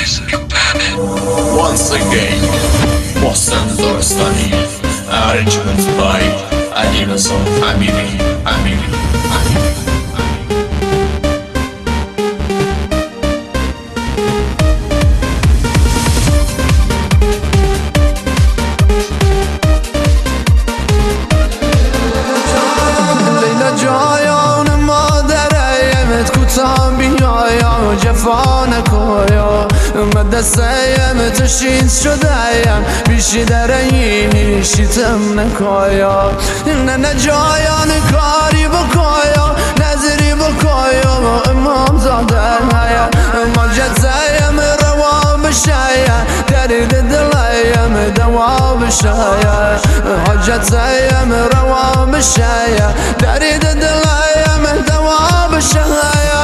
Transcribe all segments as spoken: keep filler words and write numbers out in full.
Once again محسن زارستانی arrangement by علیرضا امیری امیری جفا نکویا من دستیم تشید شدهیم بیشی درهی شیتم نکویا نه نه جایان کاری بکویا نظری بکویا امام زاده ما جزایم روا بشایا درد دلایم دوا بشایا حاجت زایم روا بشایا درد دلایم دوا بشایا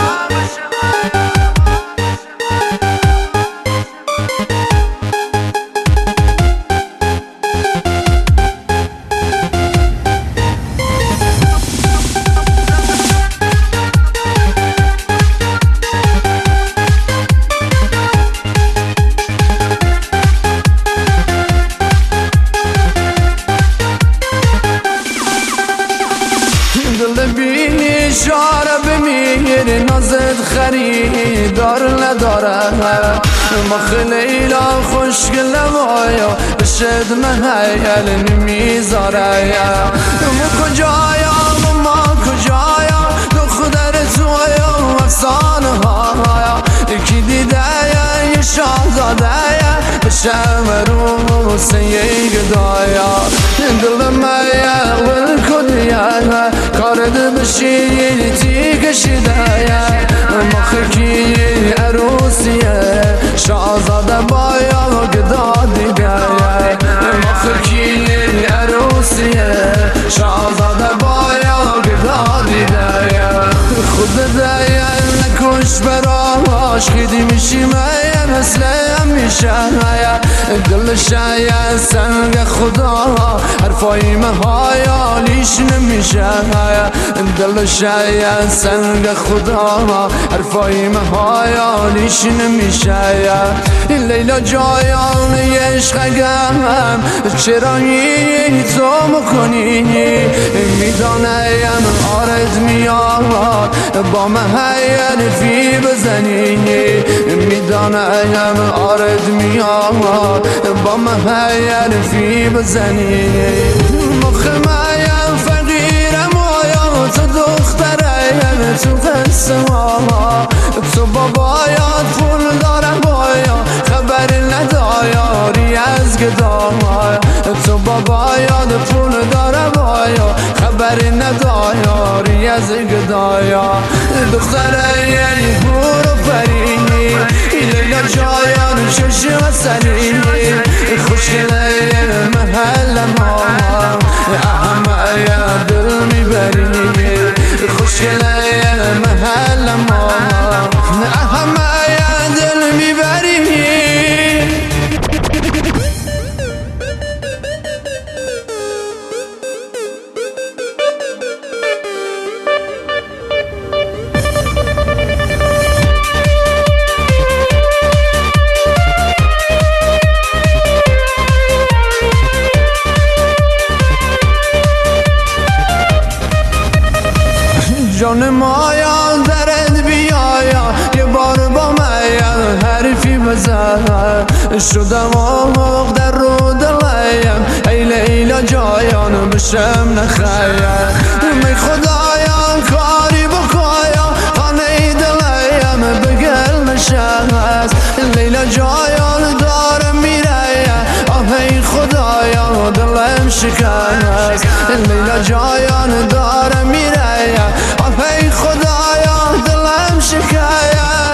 اشاره بمیر نازد خریدار نداره ما خلیلا خوشگل وایا بشد محیل نمیذاره ما کجایا ما کجایا دختر تویا افسانه ها یکی دیده یه شاهزاده بشم رو سیگ دایا دل میا ول کدیا کارد بشی تی کشیده مخکی عروسیه شاهزاده بایا گدا دیگه مخکی عروسیه شاهزاده بایا گدا دیگه خود دایا نکش براش خیدی میشی میا مثل همیشه دل شاید سنگ خدا حرفای مهایالیش نمیشه دل شاید سنگ خدا حرفای مهایالیش نمیشه لیلا جایان عشقم چرایی تو میکنی میدانم آرد میاد با محیل فی بزنی میدانم آرد میاد با محیل فی بزنی مخمایم فقیرم آیا تو دخترم تو قصه ها تو بابایات پول دارم بایا خبر ندایاری از گدای تو بابایات پول دارم بایا خبر ندایاری از گدایا دختره یعنی برو فرینی لیلا جایان شش سنینی خوشگله محل ما اهم یا دل میبرینی خوشگله محل ما اهم یا دل میبرینی جان مایا درد بیایا یه بار با مایا حرفی بزن شدم آماغ در رو دلایم ای لیلا جایان بشم نخایم می خدایا کاری بکایا خانه دلایم بگل نشست لیلا جایان دارم میرایم آه ای خدایا دلم شکست لیلا جایان دارم میرایم ای خدایا دلم شکایت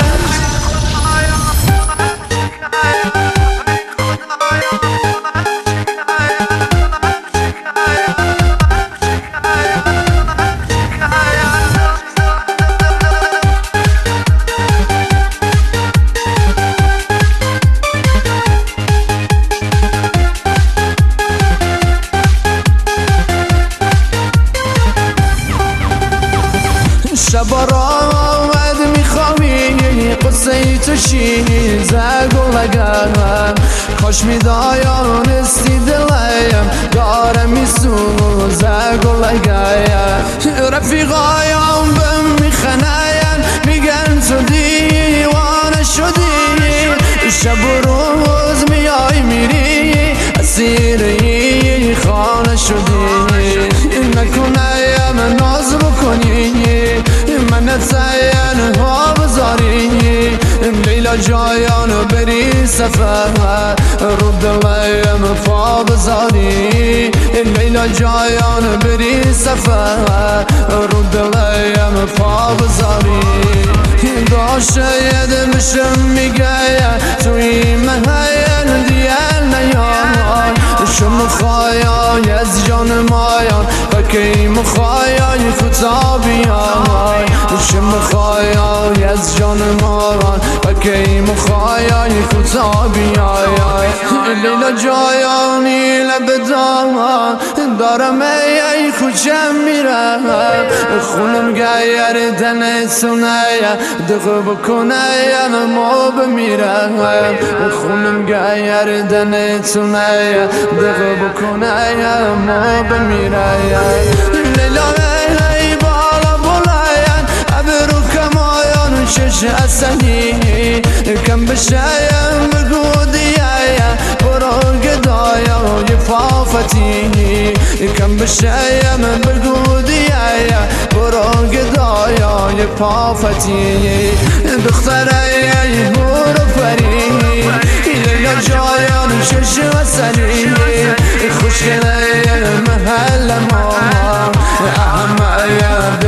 شب را آمد میخوابی قصه تو چیز گلگم کاش میدانستی دلم داره میسوزه گلگم رفیقایم بهم میخنین میگن تو دیوانه شدی شب و روز میای میری اسیری خانه شدی نکنم ناز بکنی من تنها بذاری لیلا جایانو بری سفر رو دلم پا بذاری لیلا جایانو بری سفر رو دلم پا بذاری داشته دلشم میگه توی محل دیل نیان شم خواهی از جان مایان و کی مخواهی خطا بیان شم خواهی از جان مایان و کی مخواهی خطا بیان لیلا جایانی لبدان دارم ای خوشم میرم خونم گیر دن سونه دقه بکنه ما بمیرم خونم گیر دن سونه دقه بکنه ما بمیرم لیلا ای بالا بلاین ابرو کمایان شش اصلی کم بشایم بگو دیایا برو گدایا یه فافتی کم بشایم بگو دیایا برو گدایا یه فافتی دختره برو پری لیلا جایان شش اصلی خوشگله محل ما احمد